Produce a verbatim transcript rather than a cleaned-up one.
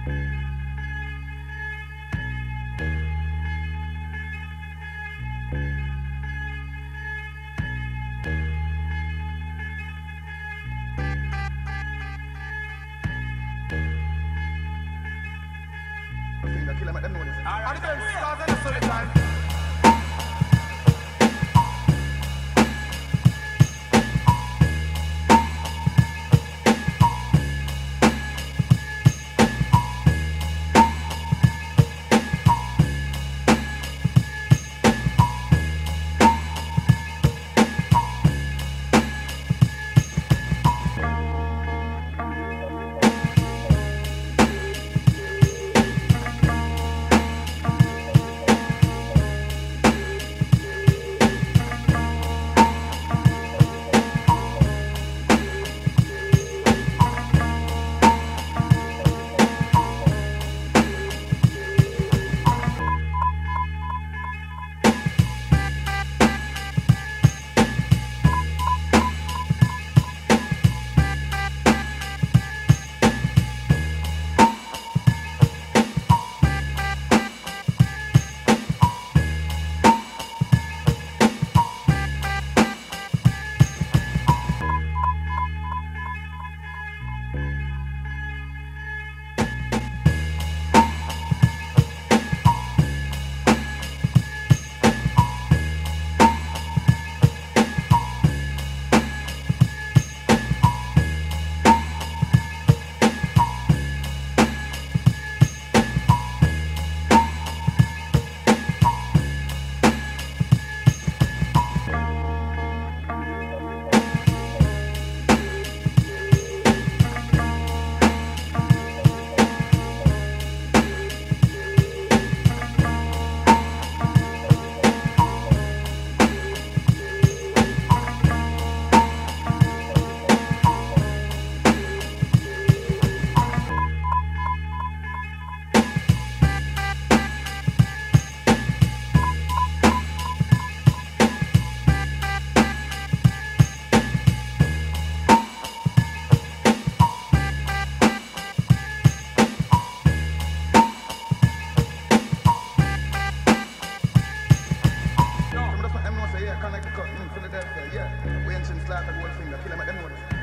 Kill him at them know this. Alright, stars and a solid time. Connect the cut, mm, Philadelphia, yeah. We ain't since like the whole thing, kill him at them know this.